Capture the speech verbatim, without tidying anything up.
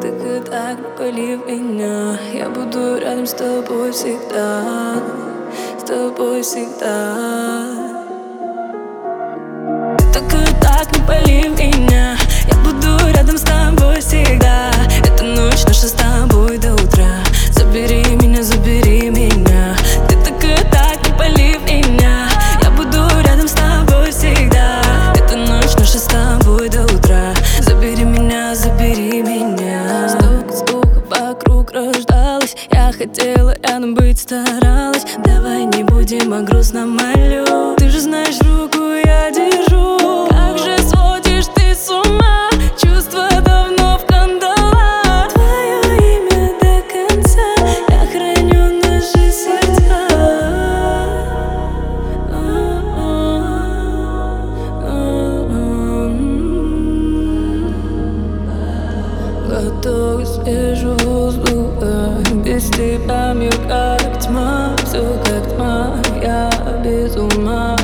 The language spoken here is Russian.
так и так пали меня. Я буду рядом с тобой всегда, с тобой всегда. Так и так не пали меня. Я буду рядом с тобой всегда. Эта ночь наша с тобой до утра. Забери меня, забери меня. Ты так и так не пали меня. Я буду рядом с тобой всегда. Эта ночь наша с тобой до утра. Забери меня, забери меня. Стук, стук вокруг рождалась. Я хотела рядом быть, старалась. Давай не будем о грустном, молю. Ты же знаешь, руку я держу. Как же сводишь ты с ума. Чувства давно в кандалах. Твое имя до конца. Я храню наши сердца. Готов к свежему воздуха. Без тебя мир как тьма. Все как тьма, я без ума.